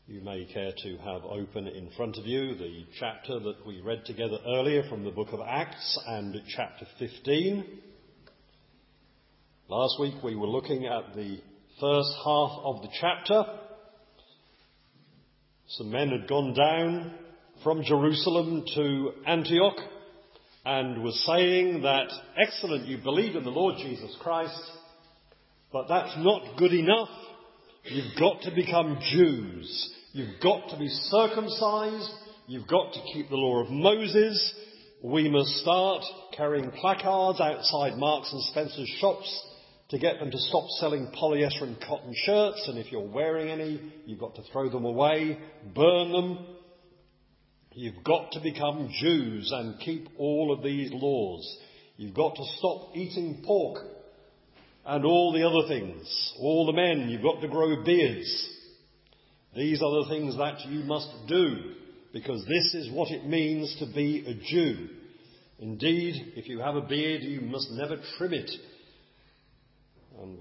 You may care to have open in front of you the chapter that we read together earlier from the book of Acts and chapter 15. Last week we were looking at the first half of the chapter. Some men had gone down from Jerusalem to Antioch and were saying that, excellent, you believe in the Lord Jesus Christ, but that's not good enough. You've got to become Jews. You've got to be circumcised. You've got to keep the law of Moses. We must start carrying placards outside Marks and Spencer's shops to get them to stop selling polyester and cotton shirts. And if you're wearing any, you've got to throw them away, burn them. You've got to become Jews and keep all of these laws. You've got to stop eating pork and all the other things. All the men, you've got to grow beards. These are the things that you must do, because this is what it means to be a Jew. Indeed, if you have a beard, you must never trim it. And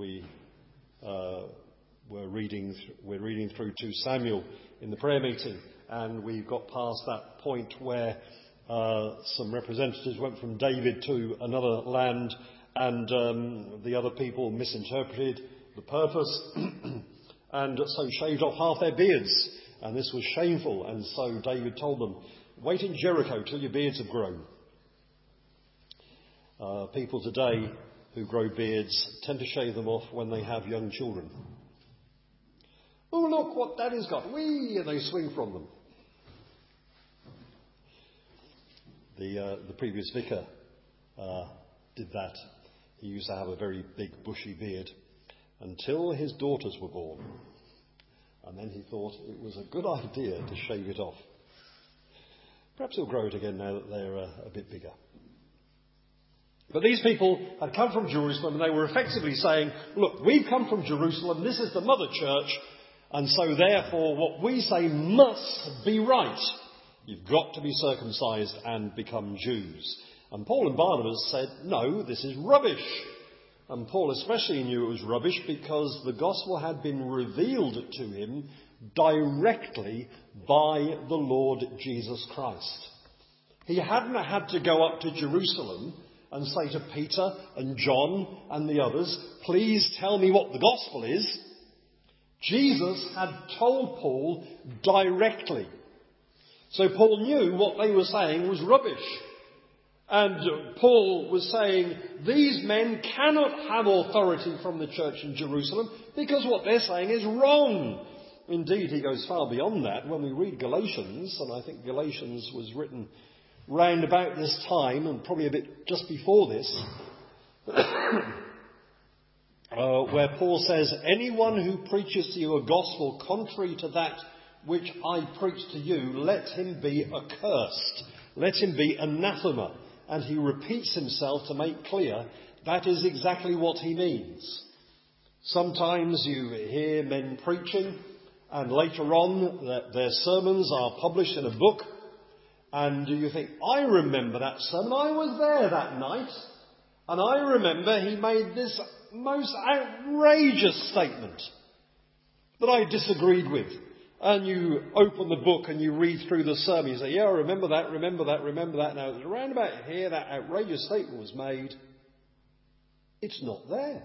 we're reading through 2 Samuel in the prayer meeting, and we've got past that point where some representatives went from David to another land, and the other people misinterpreted the purpose and so shaved off half their beards, and this was shameful. And so David told them, wait in Jericho till your beards have grown. People today who grow beards tend to shave them off when they have young children. Oh, look what Daddy's got. Whee! And they swing from them. The previous vicar did that. He used to have a very big bushy beard until his daughters were born. And then he thought it was a good idea to shave it off. Perhaps he'll grow it again now that they're a bit bigger. But these people had come from Jerusalem, and they were effectively saying, look, we've come from Jerusalem, this is the mother church, and so therefore what we say must be right. You've got to be circumcised and become Jews. And Paul and Barnabas said, no, this is rubbish. And Paul especially knew it was rubbish because the gospel had been revealed to him directly by the Lord Jesus Christ. He hadn't had to go up to Jerusalem and say to Peter and John and the others, please tell me what the gospel is. Jesus had told Paul directly. So Paul knew what they were saying was rubbish. And Paul was saying, these men cannot have authority from the church in Jerusalem because what they're saying is wrong. Indeed, he goes far beyond that. When we read Galatians, and I think Galatians was written round about this time and probably a bit just before this, where Paul says, anyone who preaches to you a gospel contrary to that which I preach to you, let him be accursed. Let him be anathema. And he repeats himself to make clear that is exactly what he means. Sometimes you hear men preaching, and later on their sermons are published in a book, and you think, I remember that sermon, I was there that night, and I remember he made this most outrageous statement that I disagreed with. And you open the book and you read through the sermon. You say, yeah, I remember that. Now, it was around about here that outrageous statement was made. It's not there.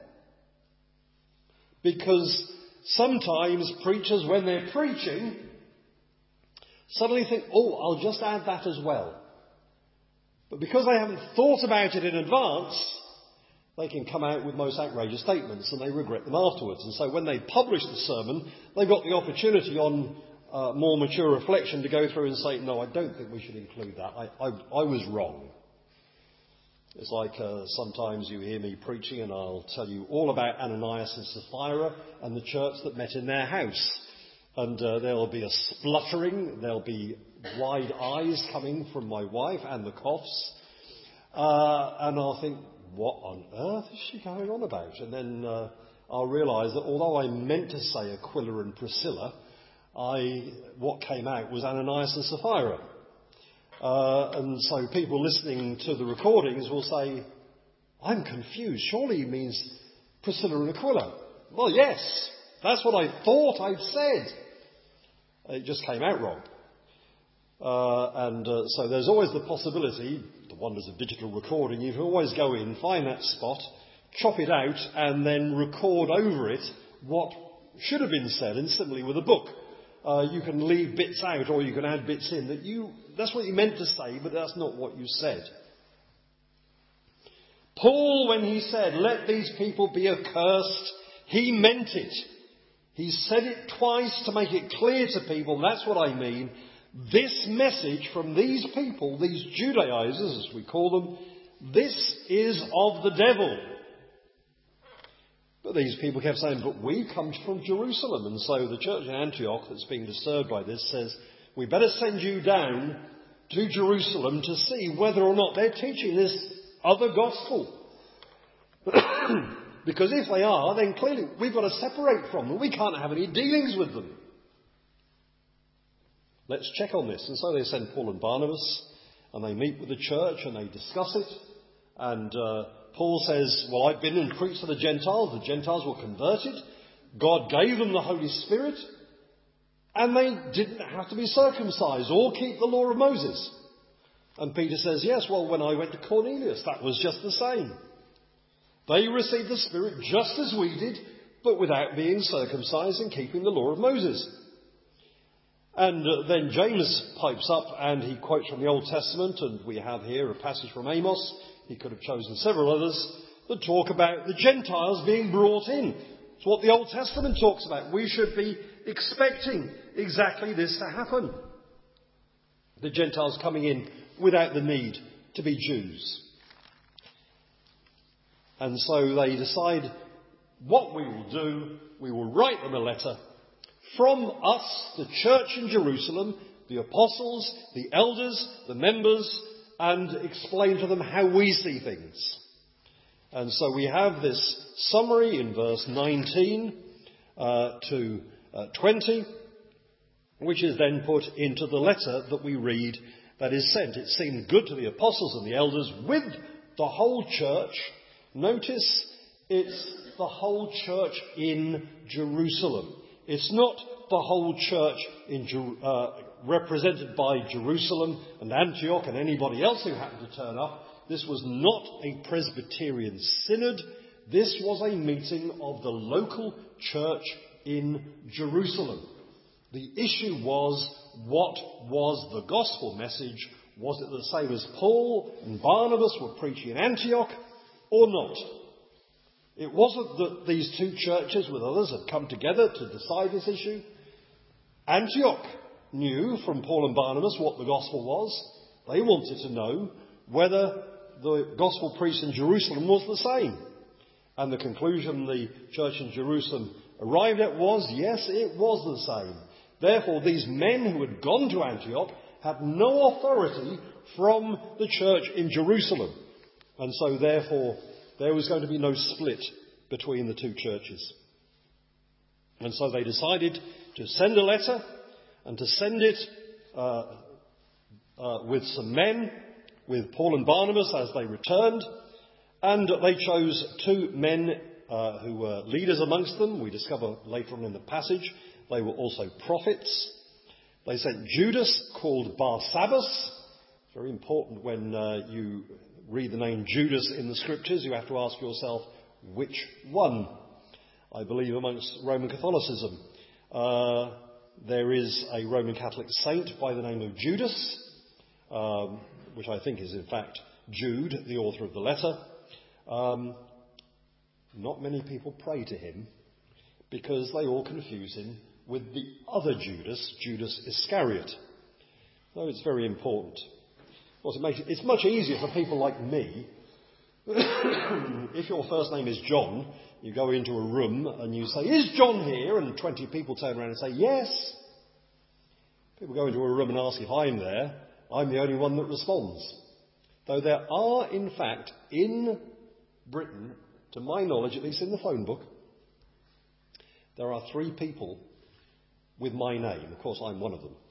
Because sometimes preachers, when they're preaching, suddenly think, oh, I'll just add that as well. But because they haven't thought about it in advance, they can come out with most outrageous statements and they regret them afterwards. And so when they publish the sermon, they've got the opportunity on more mature reflection to go through and say, no, I don't think we should include that. I was wrong. It's like sometimes you hear me preaching and I'll tell you all about Ananias and Sapphira and the church that met in their house. And there'll be a spluttering, there'll be wide eyes coming from my wife and the coughs. And I'll think, what on earth is she going on about? And then I'll realise that although I meant to say Aquila and Priscilla, what came out was Ananias and Sapphira. And so people listening to the recordings will say, I'm confused. Surely he means Priscilla and Aquila. Well, yes, that's what I thought I'd said. It just came out wrong. So there's always the possibility, the wonders of digital recording, you can always go in, find that spot, chop it out, and then record over it what should have been said. And similarly with a book, you can leave bits out or you can add bits in that's what you meant to say, but that's not what you said. Paul, when he said, "Let these people be accursed," he meant it. He said it twice to make it clear to people, that's what I mean. This message from these people, these Judaizers as we call them, this is of the devil. But these people kept saying, "But we come from Jerusalem." And so the church in Antioch that's being disturbed by this says, "We better send you down to Jerusalem to see whether or not they're teaching this other gospel." Because if they are, then clearly we've got to separate from them. We can't have any dealings with them. Let's check on this. And so they send Paul and Barnabas, and they meet with the church and they discuss it. And Paul says, "Well, I've been and preached to the Gentiles. The Gentiles were converted. God gave them the Holy Spirit. And they didn't have to be circumcised or keep the law of Moses." And Peter says, "Yes, well, when I went to Cornelius, that was just the same. They received the Spirit just as we did, but without being circumcised and keeping the law of Moses." And then James pipes up and he quotes from the Old Testament, and we have here a passage from Amos. He could have chosen several others that talk about the Gentiles being brought in. It's what the Old Testament talks about. We should be expecting exactly this to happen. The Gentiles coming in without the need to be Jews. And so they decide what we will do. We will write them a letter from us, the church in Jerusalem, the apostles, the elders, the members, and explain to them how we see things. And so we have this summary in verse 19 to 20, which is then put into the letter that we read that is sent. It seemed good to the apostles and the elders with the whole church. Notice it's the whole church in Jerusalem. It's not the whole church represented by Jerusalem and Antioch and anybody else who happened to turn up. This was not a Presbyterian synod. This was a meeting of the local church in Jerusalem. The issue was, what was the gospel message? Was it the same as Paul and Barnabas were preaching in Antioch or not? It wasn't that these two churches with others had come together to decide this issue. Antioch knew from Paul and Barnabas what the gospel was. They wanted to know whether the gospel preached in Jerusalem was the same. And the conclusion the church in Jerusalem arrived at was, yes, it was the same. Therefore, these men who had gone to Antioch had no authority from the church in Jerusalem. And so, therefore, there was going to be no split between the two churches. And so they decided to send a letter and to send it with some men, with Paul and Barnabas as they returned. And they chose two men who were leaders amongst them. We discover later on in the passage they were also prophets. They sent Judas, called Barsabbas. It's very important when you read the name Judas in the Scriptures. You have to ask yourself, which one? I believe amongst Roman Catholicism there is a Roman Catholic saint by the name of Judas, which I think is in fact Jude, the author of the letter. Not many people pray to him because they all confuse him with the other Judas, Judas Iscariot. So it's very important. It's much easier for people like me. If your first name is John, you go into a room and you say, "Is John here?" And 20 people turn around and say, "Yes." People go into a room and ask if I'm there. I'm the only one that responds. Though there are, in fact, in Britain, to my knowledge, at least in the phone book, there are 3 people with my name. Of course, I'm one of them.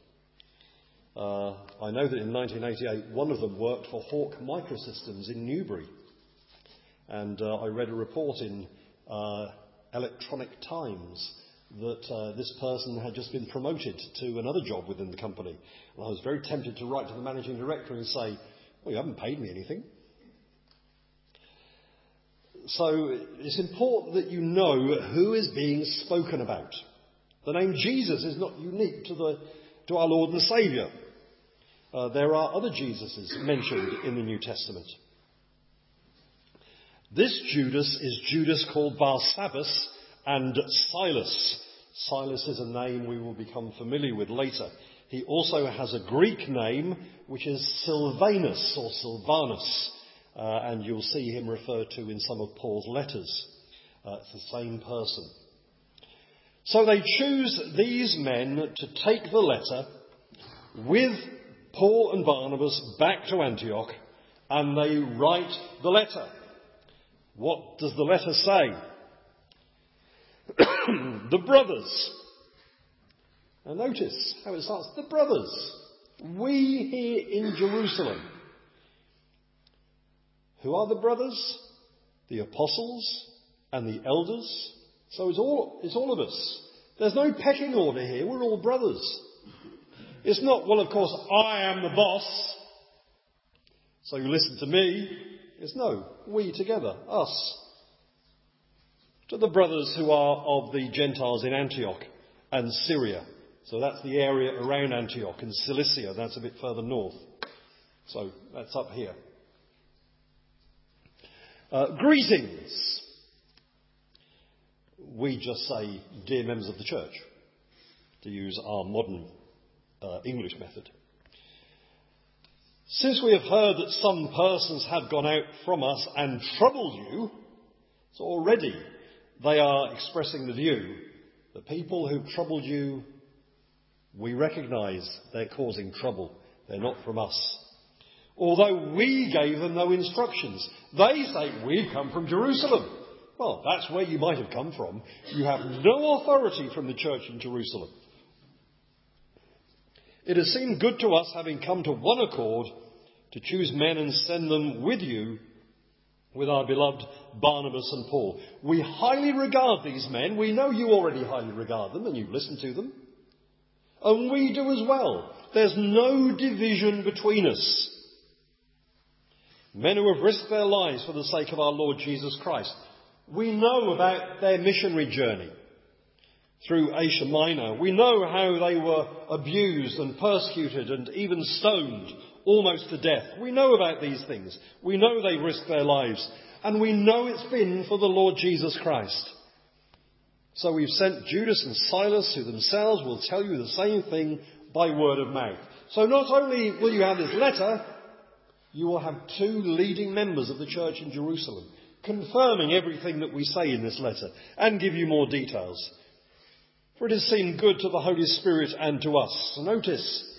I know that in 1988, one of them worked for Hawk Microsystems in Newbury. And I read a report in Electronic Times that this person had just been promoted to another job within the company. And I was very tempted to write to the managing director and say, well, you haven't paid me anything. So it's important that you know who is being spoken about. The name Jesus is not unique to our Lord and Saviour. There are other Jesuses mentioned in the New Testament. This Judas is Judas called Barsabbas and Silas. Silas is a name we will become familiar with later. He also has a Greek name, which is Silvanus or Silvanus, and you'll see him referred to in some of Paul's letters. It's the same person. So they choose these men to take the letter with Paul and Barnabas back to Antioch, and they write the letter. What does the letter say? The brothers. Now notice how it starts. The brothers. We here in Jerusalem. Who are the brothers? The apostles and the elders. So it's all of us. There's no pecking order here. We're all brothers. It's not, well, of course, I am the boss, so you listen to me. It's no, we together, us. To the brothers who are of the Gentiles in Antioch and Syria. So that's the area around Antioch, and Cilicia, that's a bit further north. So that's up here. Greetings. We just say, dear members of the church, to use our modern English method. Since we have heard that some persons have gone out from us and troubled you, so already they are expressing the view, the people who've troubled you, we recognise they're causing trouble. They're not from us. Although we gave them no instructions. They say, we've come from Jerusalem. Well, that's where you might have come from. You have no authority from the church in Jerusalem. It has seemed good to us, having come to one accord, to choose men and send them with you, with our beloved Barnabas and Paul. We highly regard these men. We know you already highly regard them, and you've listened to them. And we do as well. There's no division between us. Men who have risked their lives for the sake of our Lord Jesus Christ. We know about their missionary journey through Asia Minor. We know how they were abused and persecuted and even stoned almost to death. We know about these things. We know they risked their lives. And we know it's been for the Lord Jesus Christ. So we've sent Judas and Silas, who themselves will tell you the same thing by word of mouth. So not only will you have this letter, you will have two leading members of the church in Jerusalem confirming everything that we say in this letter and give you more details. For it has seemed good to the Holy Spirit and to us. Notice,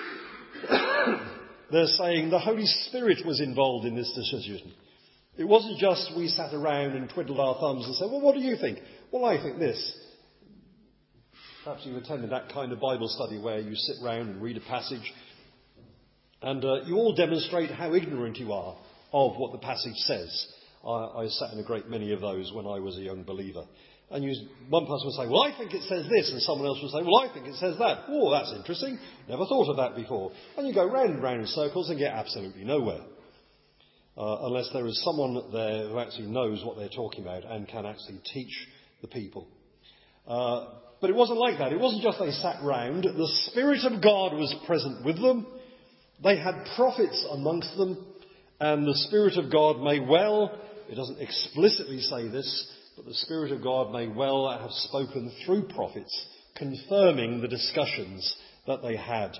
they're saying the Holy Spirit was involved in this decision. It wasn't just we sat around and twiddled our thumbs and said, well, what do you think? Well, I think this. Perhaps you've attended that kind of Bible study where you sit round and read a passage and you all demonstrate how ignorant you are of what the passage says. I sat in a great many of those when I was a young believer. And one person would say, well, I think it says this, and someone else would say, well, I think it says that. Oh, that's interesting. Never thought of that before. And you go round and round in circles and get absolutely nowhere. Unless there is someone there who actually knows what they're talking about and can actually teach the people. But it wasn't like that. It wasn't just they sat round. The Spirit of God was present with them. They had prophets amongst them. And the Spirit of God may well, it doesn't explicitly say this, but the Spirit of God may well have spoken through prophets, confirming the discussions that they had.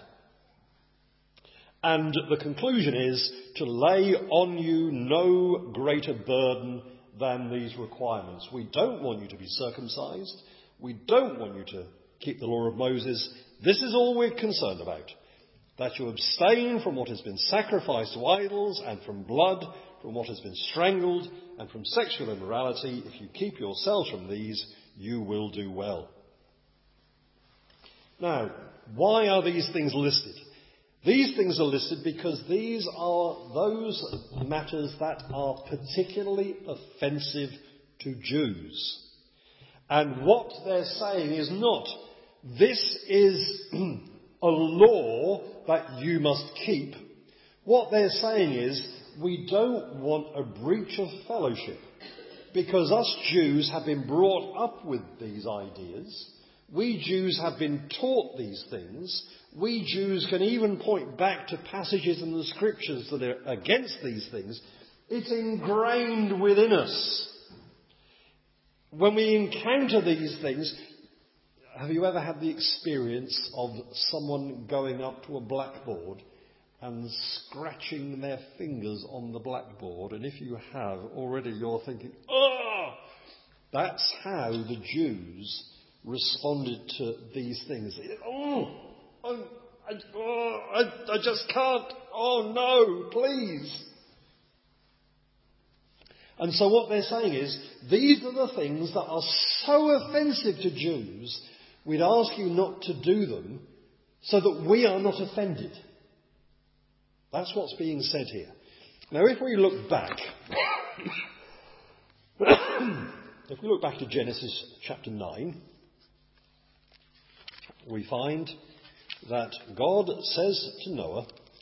And the conclusion is to lay on you no greater burden than these requirements. We don't want you to be circumcised. We don't want you to keep the law of Moses. This is all we're concerned about. That you abstain from what has been sacrificed to idols and from blood, from what has been strangled and from sexual immorality. If you keep yourselves from these, you will do well. Now, why are these things listed? These things are listed because these are those matters that are particularly offensive to Jews. And what they're saying is not, this is a law that you must keep. What they're saying is, we don't want a breach of fellowship, because us Jews have been brought up with these ideas. We Jews have been taught these things. We Jews can even point back to passages in the scriptures that are against these things. It's ingrained within us. When we encounter these things, have you ever had the experience of someone going up to a blackboard and scratching their fingers on the blackboard? And if you have, already you're thinking, oh! That's how the Jews responded to these things. I just can't. Oh no, please. And so what they're saying is, these are the things that are so offensive to Jews, we'd ask you not to do them so that we are not offended. That's what's being said here. Now if we look back, to Genesis chapter 9, we find that God says to Noah,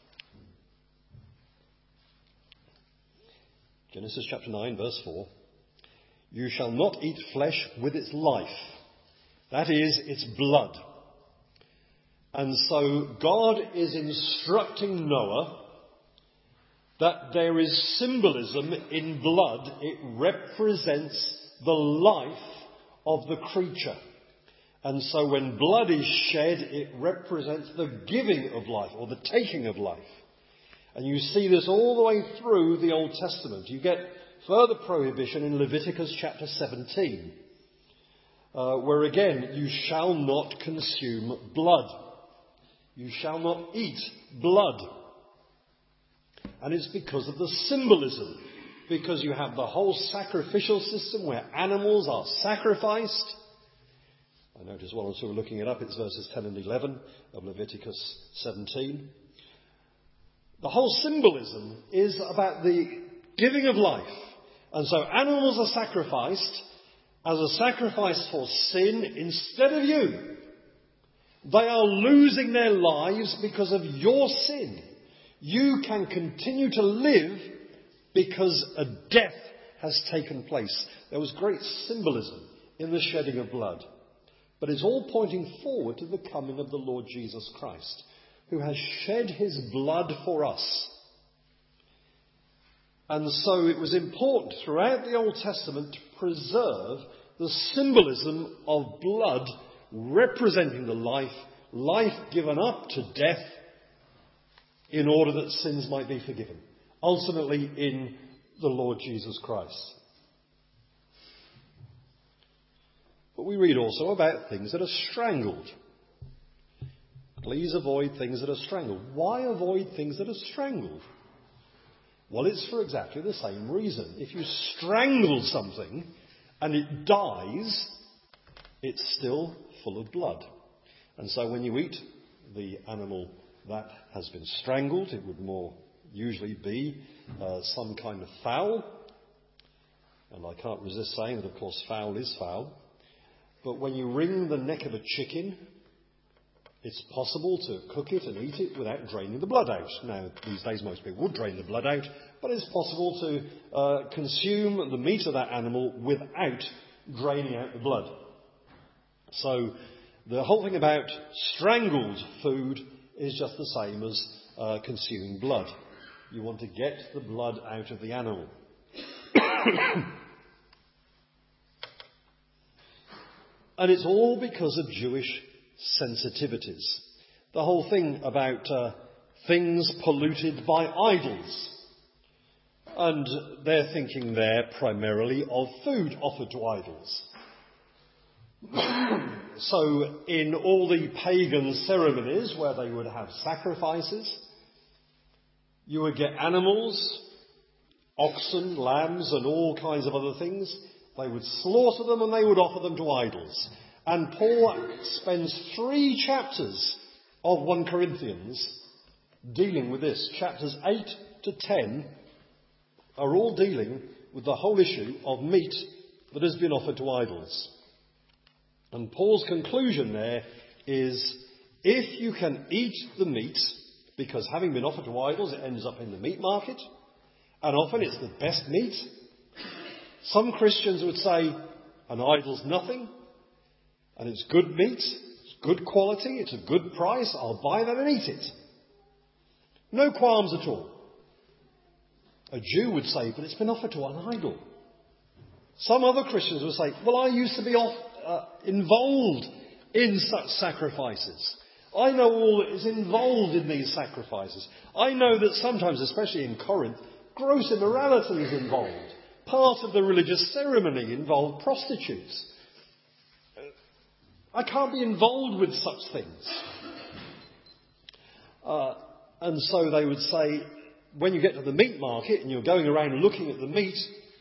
Genesis chapter 9 verse 4, "You shall not eat flesh with its life," that is, its blood. And so God is instructing Noah that there is symbolism in blood. It represents the life of the creature. And so when blood is shed, it represents the giving of life or the taking of life. And you see this all the way through the Old Testament. You get further prohibition in Leviticus chapter 17, where again, you shall not consume blood. You shall not eat blood. And it's because of the symbolism. Because you have the whole sacrificial system where animals are sacrificed. I notice while I'm sort of looking it up, it's verses 10 and 11 of Leviticus 17. The whole symbolism is about the giving of life. And so animals are sacrificed as a sacrifice for sin instead of you. They are losing their lives because of your sin. You can continue to live because a death has taken place. There was great symbolism in the shedding of blood. But it's all pointing forward to the coming of the Lord Jesus Christ, who has shed his blood for us. And so it was important throughout the Old Testament to preserve the symbolism of blood representing the life given up to death in order that sins might be forgiven. Ultimately in the Lord Jesus Christ. But we read also about things that are strangled. Please avoid things that are strangled. Why avoid things that are strangled? Well, it's for exactly the same reason. If you strangle something and it dies, it's still full of blood. And so when you eat the animal that has been strangled, it would more usually be some kind of fowl. And I can't resist saying that, of course, fowl is fowl. But when you wring the neck of a chicken, it's possible to cook it and eat it without draining the blood out. Now, these days most people would drain the blood out, but it's possible to consume the meat of that animal without draining out the blood. So the whole thing about strangled food is just the same as consuming blood. You want to get the blood out of the animal. And it's all because of Jewish sensitivities. The whole thing about things polluted by idols. And they're thinking there primarily of food offered to idols. So in all the pagan ceremonies where they would have sacrifices, you would get animals, oxen, lambs and all kinds of other things. They would slaughter them and they would offer them to idols. And Paul spends 3 chapters of 1 Corinthians dealing with this. Chapters 8 to 10 are all dealing with the whole issue of meat that has been offered to idols. And Paul's conclusion there is, if you can eat the meat, because having been offered to idols, it ends up in the meat market, and often it's the best meat. Some Christians would say, an idol's nothing, and it's good meat, it's good quality, it's a good price, I'll buy that and eat it. No qualms at all. A Jew would say, but it's been offered to an idol. Some other Christians would say, well, I used to be involved in such sacrifices. I know all that is involved in these sacrifices. I know that sometimes, especially in Corinth, gross immorality is involved. Part of the religious ceremony involved prostitutes. I can't be involved with such things. And so they would say, when you get to the meat market and you're going around looking at the meat,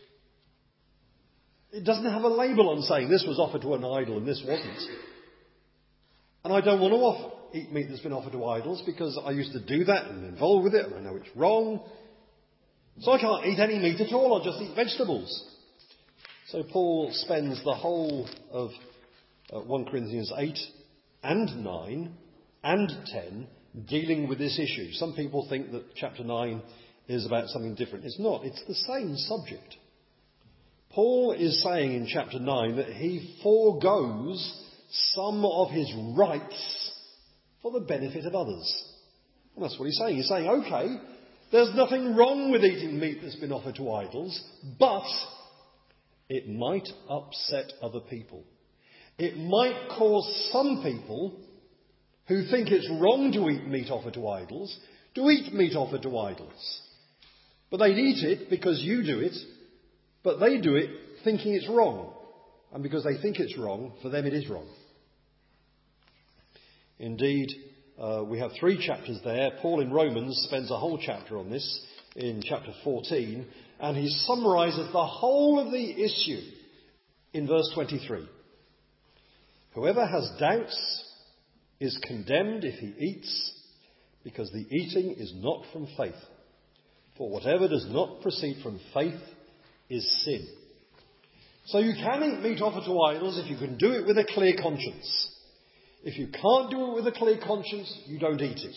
it doesn't have a label on saying this was offered to an idol and this wasn't. And I don't want to eat meat that's been offered to idols because I used to do that and involved with it and I know it's wrong. So I can't eat any meat at all, I'll just eat vegetables. So Paul spends the whole of 1 Corinthians 8 and 9 and 10 dealing with this issue. Some people think that chapter 9 is about something different. It's not. It's the same subject. Paul is saying in chapter 9 that he foregoes some of his rights for the benefit of others. And that's what he's saying. He's saying, okay, there's nothing wrong with eating meat that's been offered to idols, but it might upset other people. It might cause some people who think it's wrong to eat meat offered to idols to eat meat offered to idols. But they'd eat it because you do it, but they do it thinking it's wrong. And because they think it's wrong, for them it is wrong. Indeed, we have 3 chapters there. Paul in Romans spends a whole chapter on this in chapter 14, and he summarises the whole of the issue in verse 23. Whoever has doubts is condemned if he eats, because the eating is not from faith. For whatever does not proceed from faith is sin. So you can eat meat offered to idols if you can do it with a clear conscience. If you can't do it with a clear conscience, you don't eat it.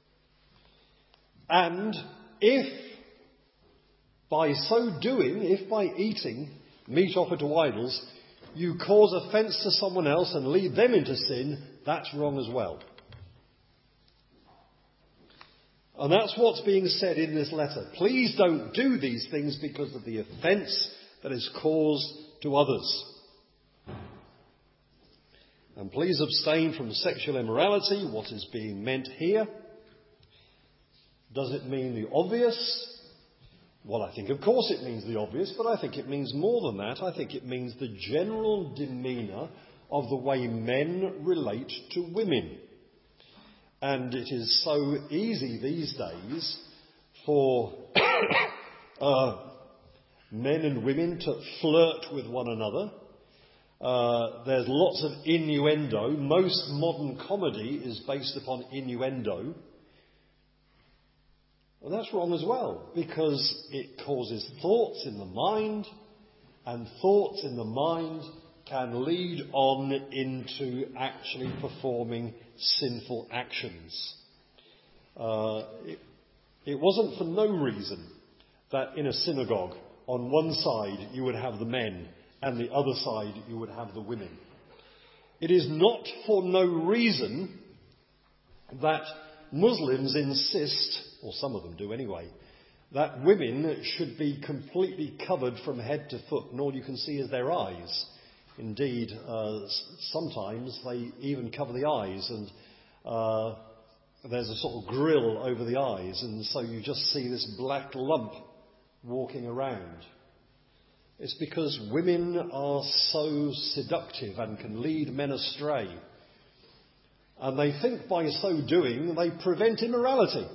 And if by so doing, if by eating meat offered to idols, you cause offence to someone else and lead them into sin, that's wrong as well. And that's what's being said in this letter. Please don't do these things because of the offence that is caused to others. And please abstain from sexual immorality. What is being meant here? Does it mean the obvious? Well, I think of course it means the obvious, but I think it means more than that. I think it means the general demeanour of the way men relate to women. And it is so easy these days for men and women to flirt with one another. There's lots of innuendo. Most modern comedy is based upon innuendo. And that's wrong as well, because it causes thoughts in the mind, and thoughts in the mind can lead on into actually performing sinful actions. It wasn't for no reason that in a synagogue, on one side you would have the men, and the other side you would have the women. It is not for no reason that Muslims insist, or some of them do anyway, that women should be completely covered from head to foot, and all you can see is their eyes. Indeed, sometimes they even cover the eyes, and there's a sort of grill over the eyes, and so you just see this black lump walking around. It's because women are so seductive and can lead men astray. And they think by so doing they prevent immorality.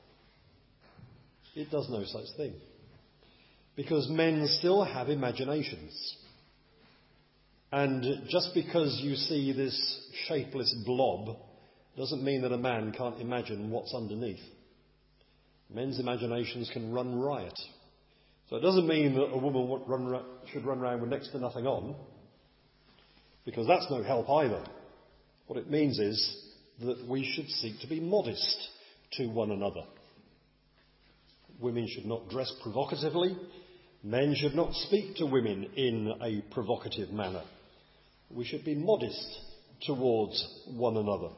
It does no such thing. Because men still have imaginations. And just because you see this shapeless blob doesn't mean that a man can't imagine what's underneath. Men's imaginations can run riot. So it doesn't mean that a woman should run around with next to nothing on. because that's no help either. What it means is that we should seek to be modest to one another. Women should not dress provocatively. Men should not speak to women in a provocative manner. We should be modest towards one another.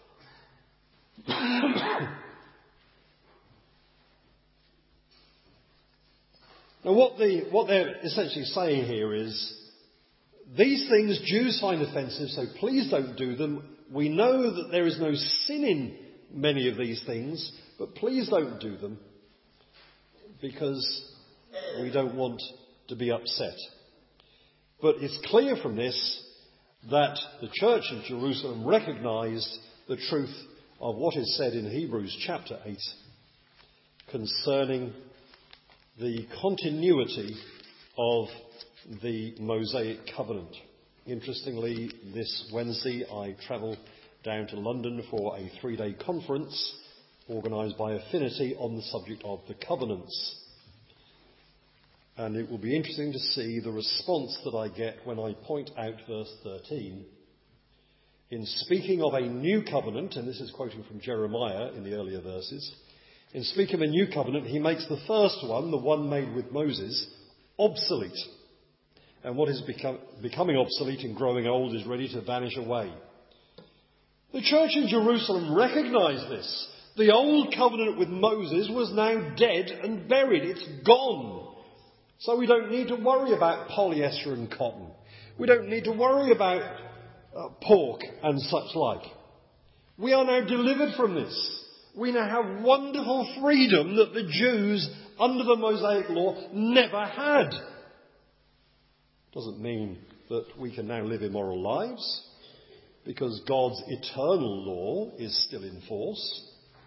Now what they're essentially saying here is, these things Jews find offensive, so please don't do them. We know that there is no sin in many of these things, but please don't do them, because we don't want to be upset. But it's clear from this that the church in Jerusalem recognised the truth of what is said in Hebrews chapter 8 concerning the continuity of the Mosaic covenant. Interestingly, this Wednesday I travel down to London for a 3-day conference organised by Affinity on the subject of the covenants. And it will be interesting to see the response that I get when I point out verse 13. In speaking of a new covenant, and this is quoting from Jeremiah in the earlier verses, in speaking of a new covenant, he makes the first one, the one made with Moses, obsolete. And what is becoming obsolete and growing old is ready to vanish away. The church in Jerusalem recognised this. The old covenant with Moses was now dead and buried. It's gone. So we don't need to worry about polyester and cotton. We don't need to worry about pork and such like. We are now delivered from this. We now have wonderful freedom that the Jews under the Mosaic law never had. Doesn't mean that we can now live immoral lives, because God's eternal law is still in force.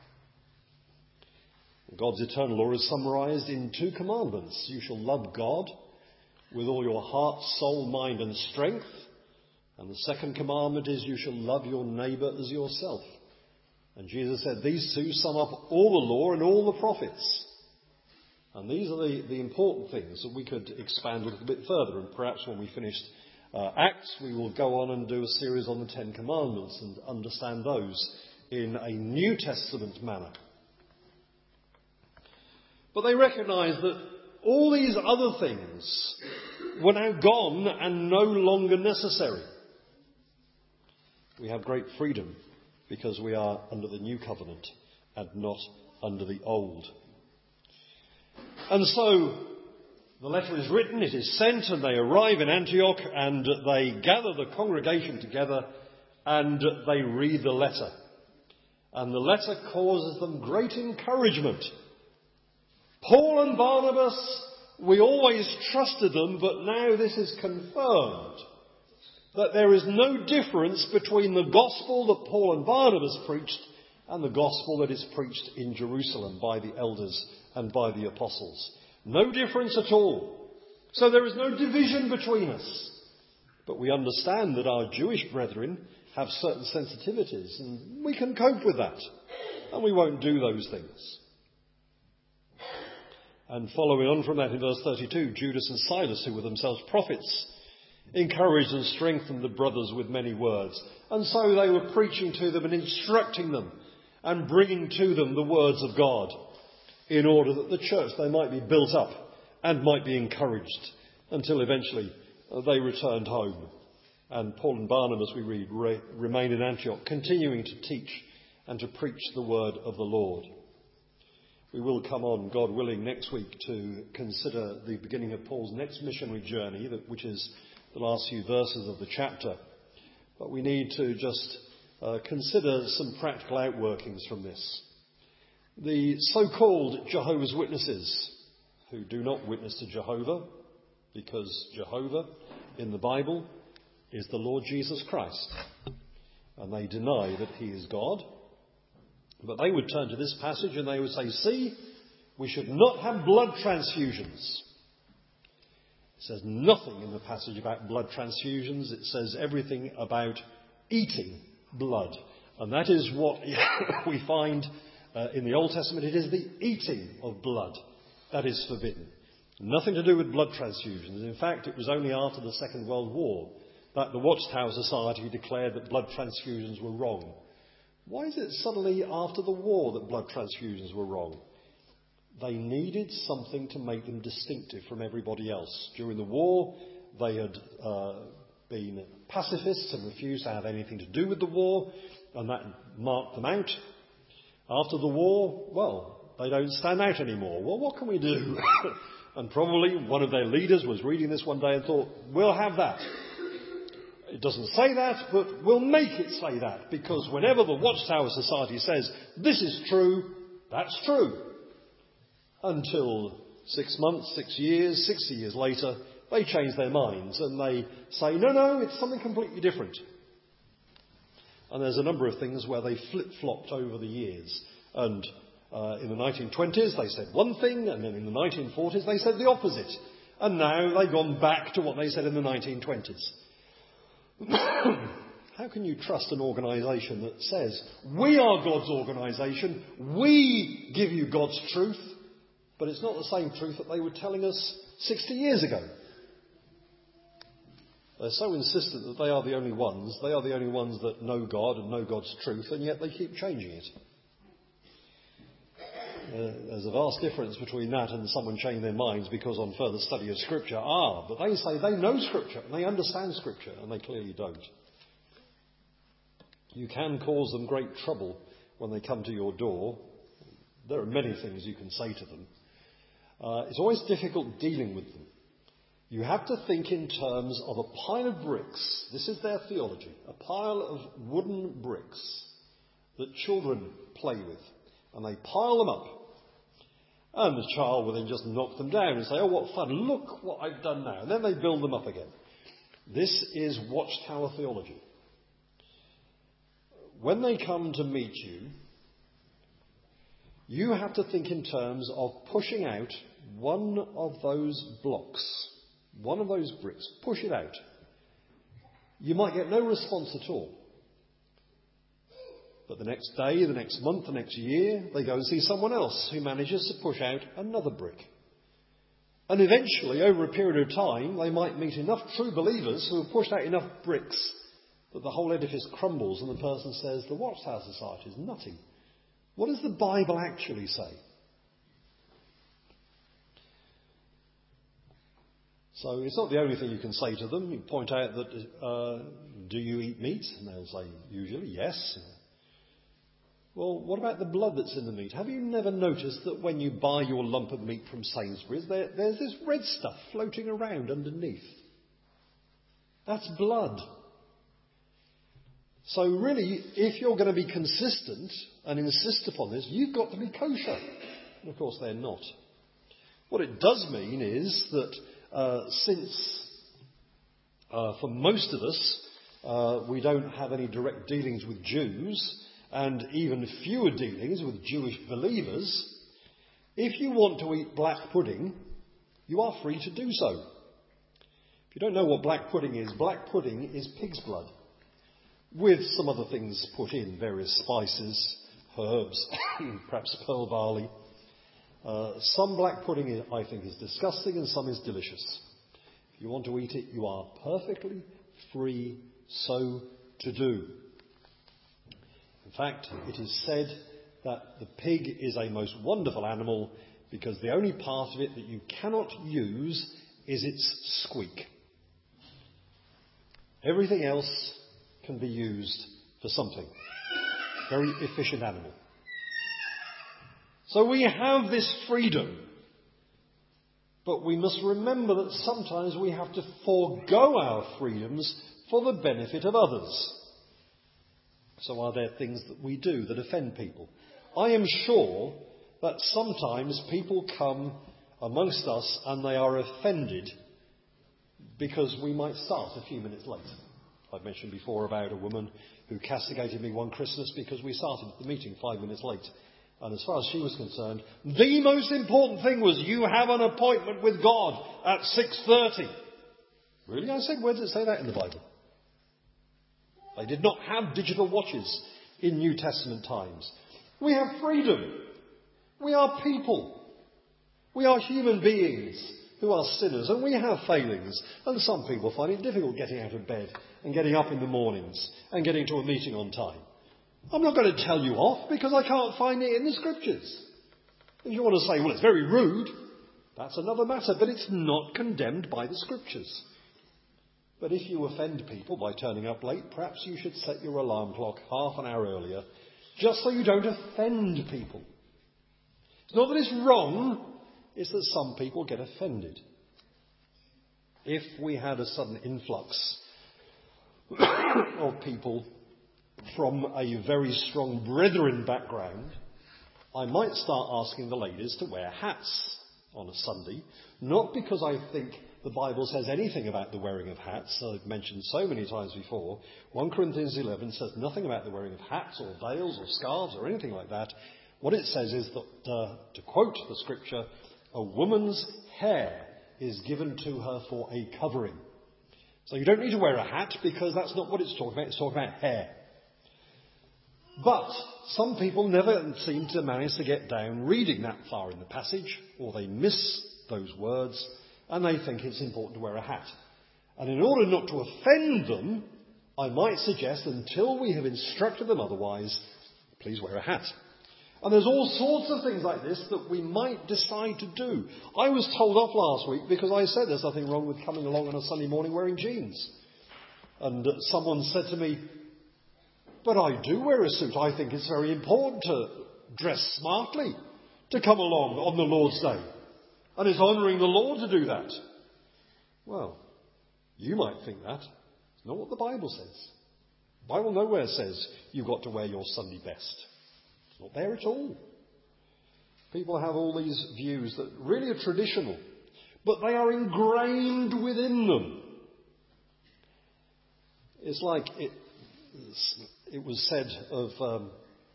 God's eternal law is summarised in 2 commandments. You shall love God with all your heart, soul, mind and strength. And the second commandment is you shall love your neighbour as yourself. And Jesus said these two sum up all the law and all the prophets. And these are the important things that we could expand a little bit further. And perhaps when we finished Acts, we will go on and do a series on the 10 Commandments and understand those in a New Testament manner. But they recognised that all these other things were now gone and no longer necessary. We have great freedom because we are under the new covenant and not under the old. And so the letter is written, it is sent, and they arrive in Antioch and they gather the congregation together and they read the letter. And the letter causes them great encouragement. Paul and Barnabas, we always trusted them, but now this is confirmed. That there is no difference between the gospel that Paul and Barnabas preached and the gospel that is preached in Jerusalem by the elders and by the apostles. No difference at all. So there is no division between us. But we understand that our Jewish brethren have certain sensitivities, and we can cope with that. And we won't do those things. And following on from that in verse 32, Judas and Silas, who were themselves prophets, encouraged and strengthened the brothers with many words. And so they were preaching to them and instructing them and bringing to them the words of God in order that the church, they might be built up and might be encouraged until eventually they returned home. And Paul and Barnabas, we read, remained in Antioch, continuing to teach and to preach the word of the Lord. We will come on, God willing, next week to consider the beginning of Paul's next missionary journey, which is the last few verses of the chapter. But we need to just consider some practical outworkings from this. The so-called Jehovah's Witnesses, who do not witness to Jehovah, because Jehovah in the Bible is the Lord Jesus Christ, and they deny that he is God. But they would turn to this passage and they would say, see, we should not have blood transfusions. It says nothing in the passage about blood transfusions. It says everything about eating blood. And that is what we find in the Old Testament. It is the eating of blood that is forbidden. Nothing to do with blood transfusions. In fact, it was only after the Second World War that the Watchtower Society declared that blood transfusions were wrong. Why is it suddenly after the war that blood transfusions were wrong? They needed something to make them distinctive from everybody else. During the war, they had been pacifists and refused to have anything to do with the war, and that marked them out. After the war, well, they don't stand out anymore. Well, what can we do? And probably one of their leaders was reading this one day and thought, we'll have that. It doesn't say that, but we'll make it say that, because whenever the Watchtower Society says, this is true, that's true. Until 6 months, 6 years, 60 years later, they change their minds and they say, no, it's something completely different. And there's a number of things where they flip-flopped over the years. And in the 1920s they said one thing, and then in the 1940s they said the opposite. And now they've gone back to what they said in the 1920s. How can you trust an organisation that says, we are God's organisation, we give you God's truth, but it's not the same truth that they were telling us 60 years ago? They're so insistent that they are the only ones that know God and know God's truth, and yet they keep changing it. There's a vast difference between that and someone changing their minds because on further study of Scripture, but they say they know Scripture and they understand Scripture, and they clearly don't. You can cause them great trouble when they come to your door. There are many things you can say to them. It's always difficult dealing with them. You have to think in terms of a pile of bricks. This is their theology. A pile of wooden bricks that children play with. And they pile them up. And the child will then just knock them down and say, oh, what fun, look what I've done now. And then they build them up again. This is Watchtower theology. When they come to meet you, you have to think in terms of pushing out one of those blocks, one of those bricks. Push it out. You might get no response at all. But the next day, the next month, the next year, they go and see someone else who manages to push out another brick. And eventually, over a period of time, they might meet enough true believers who have pushed out enough bricks that the whole edifice crumbles and the person says, the Watchtower Society is nutty. What does the Bible actually say? So it's not the only thing you can say to them. You point out that, do you eat meat? And they'll say, usually, yes. Well, what about the blood that's in the meat? Have you never noticed that when you buy your lump of meat from Sainsbury's, there's this red stuff floating around underneath? That's blood. So really, if you're going to be consistent and insist upon this, you've got to be kosher. And of course, they're not. What it does mean is that since for most of us, we don't have any direct dealings with Jews, and even fewer dealings with Jewish believers, if you want to eat black pudding, you are free to do so. If you don't know what black pudding is pig's blood, with some other things put in, various spices, herbs, perhaps pearl barley. Some black pudding, I think, is disgusting and some is delicious. If you want to eat it, you are perfectly free so to do. In fact, it is said that the pig is a most wonderful animal because the only part of it that you cannot use is its squeak. Everything else can be used for something. Very efficient animal. So we have this freedom, but we must remember that sometimes we have to forego our freedoms for the benefit of others. So are there things that we do that offend people? I am sure that sometimes people come amongst us and they are offended because we might start a few minutes late. I've mentioned before about a woman who castigated me one Christmas because we started the meeting 5 minutes late. And as far as she was concerned, the most important thing was you have an appointment with God at 6:30. Really? I said, where does it say that in the Bible? They did not have digital watches in New Testament times. We have freedom. We are people. We are human beings who are sinners, and we have failings, and some people find it difficult getting out of bed and getting up in the mornings and getting to a meeting on time. I'm not going to tell you off because I can't find it in the Scriptures. If you want to say, well, it's very rude, that's another matter, but it's not condemned by the Scriptures. But if you offend people by turning up late, perhaps you should set your alarm clock half an hour earlier, just so you don't offend people. It's not that it's wrong, it's that some people get offended. If we had a sudden influx of people from a very strong brethren background, I might start asking the ladies to wear hats on a Sunday, not because I think the Bible says anything about the wearing of hats. I've mentioned so many times before, 1 Corinthians 11 says nothing about the wearing of hats or veils or scarves or anything like that. What it says is that, to quote the Scripture, a woman's hair is given to her for a covering. So you don't need to wear a hat because that's not what it's talking about. It's talking about hair. But some people never seem to manage to get down reading that far in the passage, or they miss those words, and they think it's important to wear a hat. And in order not to offend them, I might suggest, until we have instructed them otherwise, please wear a hat. And there's all sorts of things like this that we might decide to do. I was told off last week because I said there's nothing wrong with coming along on a Sunday morning wearing jeans. And someone said to me, but I do wear a suit. I think it's very important to dress smartly, to come along on the Lord's Day. And it's honouring the Lord to do that. Well, you might think that. It's not what the Bible says. The Bible nowhere says you've got to wear your Sunday best. It's not there at all. People have all these views that really are traditional, but they are ingrained within them. It's like it was said of,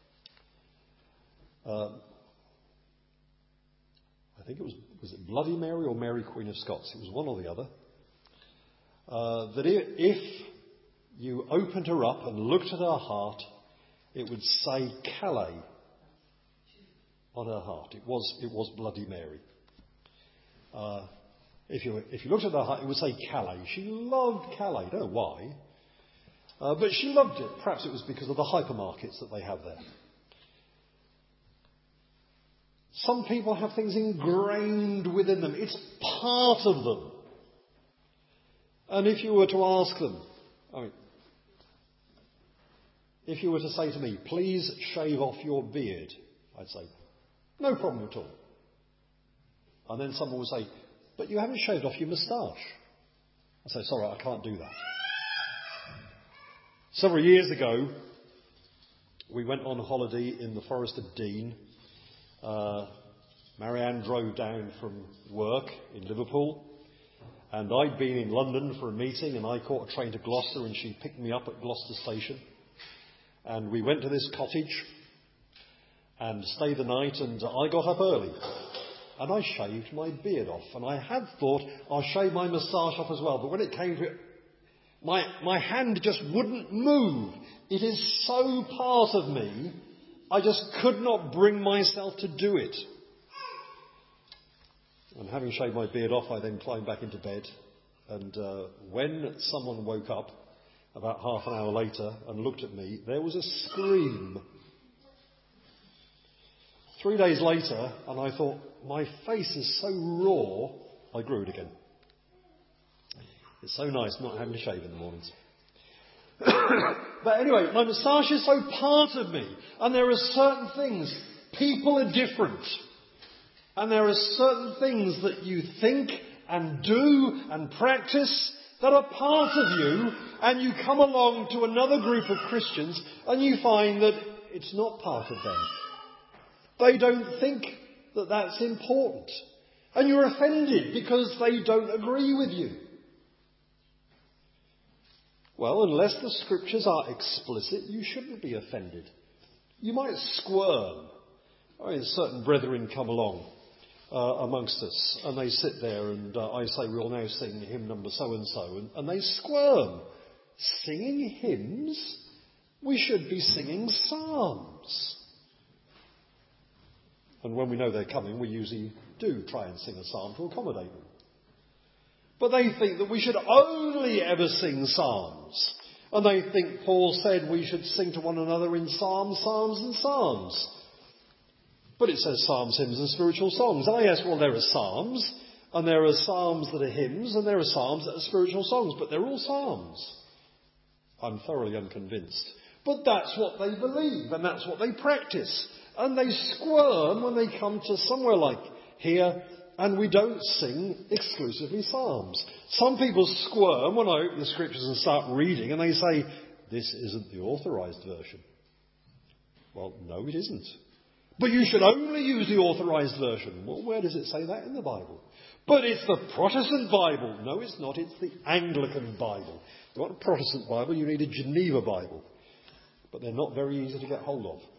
I think it was it Bloody Mary or Mary Queen of Scots? It was one or the other. That if you opened her up and looked at her heart, it would say Calais on her heart. It was Bloody Mary. If you looked at her heart, it would say Calais. She loved Calais. I don't know why. But she loved it. Perhaps it was because of the hypermarkets that they have there. Some people have things ingrained within them. It's part of them. And if you were to ask them, if you were to say to me, please shave off your beard, I'd say, no problem at all. And then someone would say, but you haven't shaved off your moustache. I'd say, sorry, I can't do that. Several years ago, we went on holiday in the Forest of Dean. Marianne drove down from work in Liverpool, and I'd been in London for a meeting, and I caught a train to Gloucester, and she picked me up at Gloucester Station. And we went to this cottage and stayed the night, and I got up early. And I shaved my beard off, and I had thought I'll shave my moustache off as well, but when it came to it, my hand just wouldn't move. It is so part of me, I just could not bring myself to do it. And having shaved my beard off, I then climbed back into bed. And when someone woke up about half an hour later and looked at me, there was a scream. 3 days later, and I thought, my face is so raw, I grew it again. It's so nice not having to shave in the mornings. But anyway, my moustache is so part of me. And there are certain things. People are different. And there are certain things that you think and do and practice that are part of you. And you come along to another group of Christians and you find that it's not part of them. They don't think that that's important. And you're offended because they don't agree with you. Well, unless the Scriptures are explicit, you shouldn't be offended. You might squirm. Certain brethren come along amongst us, and they sit there, and I say, we'll now sing hymn number so-and-so, and they squirm. Singing hymns? We should be singing psalms. And when we know they're coming, we usually do try and sing a psalm to accommodate them. But they think that we should only ever sing psalms. And they think Paul said we should sing to one another in psalms, psalms and psalms. But it says psalms, hymns and spiritual songs. And yes, well, there are psalms, and there are psalms that are hymns, and there are psalms that are spiritual songs, but they're all psalms. I'm thoroughly unconvinced. But that's what they believe, and that's what they practice. And they squirm when they come to somewhere like here, and we don't sing exclusively psalms. Some people squirm when I open the scriptures and start reading, and they say, this isn't the authorised version. Well, no, it isn't. But you should only use the authorised version. Well, where does it say that in the Bible? But it's the Protestant Bible. No, it's not. It's the Anglican Bible. If you want a Protestant Bible, you need a Geneva Bible. But they're not very easy to get hold of.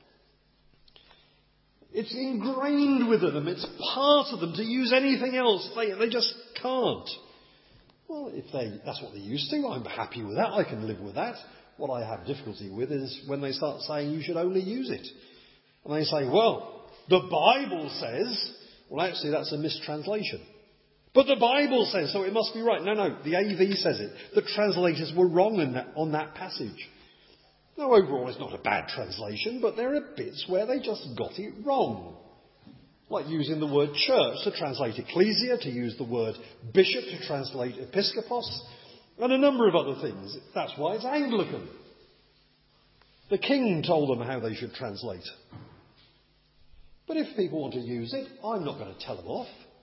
It's ingrained within them. It's part of them to use anything else. They just can't. Well, if that's what they used to, I'm happy with that. I can live with that. What I have difficulty with is when they start saying you should only use it. And they say, well, the Bible says, well, actually that's a mistranslation. But the Bible says, so it must be right. No, the AV says it. The translators were wrong on that passage. Now, overall, it's not a bad translation, but there are bits where they just got it wrong. Like using the word church to translate ecclesia, to use the word bishop to translate episkopos, and a number of other things. That's why it's Anglican. The king told them how they should translate. But if people want to use it, I'm not going to tell them off.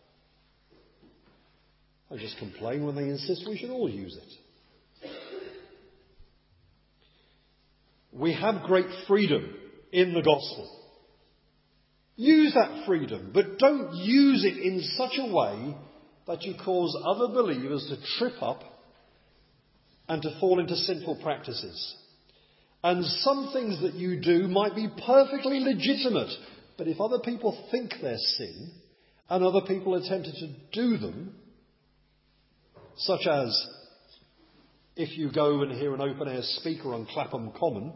I just complain when they insist we should all use it. We have great freedom in the gospel. Use that freedom, but don't use it in such a way that you cause other believers to trip up and to fall into sinful practices. And some things that you do might be perfectly legitimate, but if other people think they're sin, and other people are tempted to do them, such as if you go and hear an open-air speaker on Clapham Common,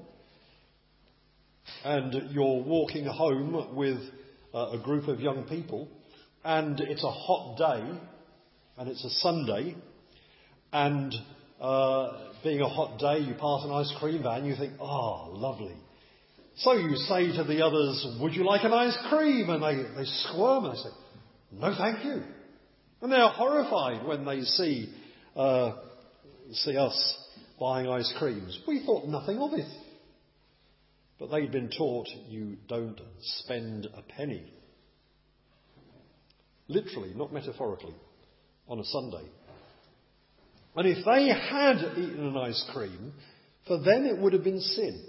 and you're walking home with a group of young people, and it's a hot day, and it's a Sunday, and being a hot day, you pass an ice cream van, you think, oh, lovely. So you say to the others, would you like an ice cream? And they squirm and they say, no thank you. And they're horrified when they see us buying ice creams. We thought nothing of it. But they'd been taught you don't spend a penny. Literally, not metaphorically, on a Sunday. And if they had eaten an ice cream, for them it would have been sin.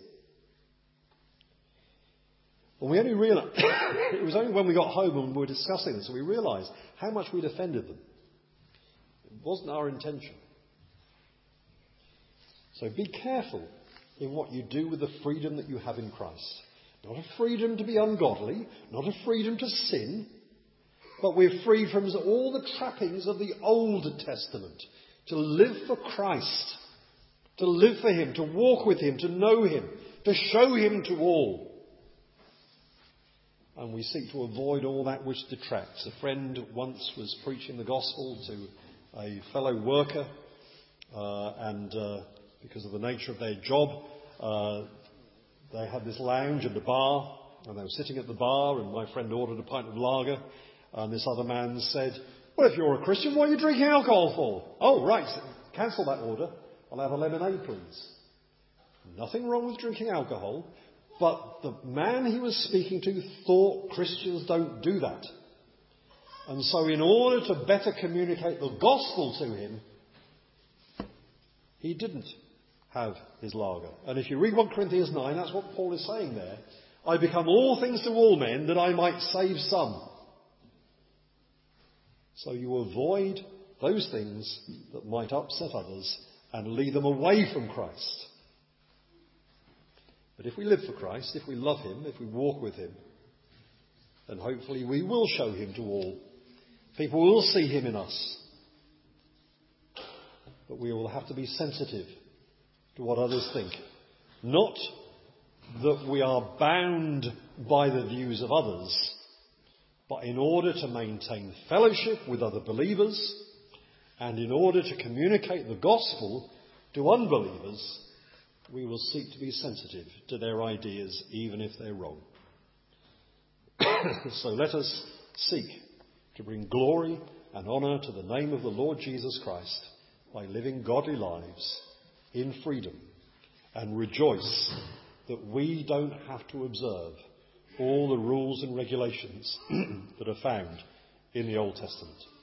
And we only realised, it was only when we got home and we were discussing this, that we realised how much we'd offended them. It wasn't our intention. So be careful in what you do with the freedom that you have in Christ. Not a freedom to be ungodly, not a freedom to sin, but we're free from all the trappings of the Old Testament. To live for Christ, to live for Him, to walk with Him, to know Him, to show Him to all. And we seek to avoid all that which detracts. A friend once was preaching the gospel to a fellow worker, and because of the nature of their job, they had this lounge and a bar, and they were sitting at the bar, and my friend ordered a pint of lager, and this other man said, well, if you're a Christian, what are you drinking alcohol for? Oh, right, cancel that order. I'll have a lemonade, please. Nothing wrong with drinking alcohol, but the man he was speaking to thought Christians don't do that. And so in order to better communicate the gospel to him, he didn't have his lager. And if you read 1 Corinthians 9, that's what Paul is saying there. I become all things to all men that I might save some. So you avoid those things that might upset others and lead them away from Christ. But if we live for Christ, if we love Him, if we walk with Him, then hopefully we will show Him to all. People will see Him in us. But we will have to be sensitive to what others think. Not that we are bound by the views of others, but in order to maintain fellowship with other believers And in order to communicate the gospel to unbelievers, we will seek to be sensitive to their ideas, even if they're wrong. So let us seek to bring glory and honour to the name of the Lord Jesus Christ by living godly lives in freedom, and rejoice that we don't have to observe all the rules and regulations that are found in the Old Testament.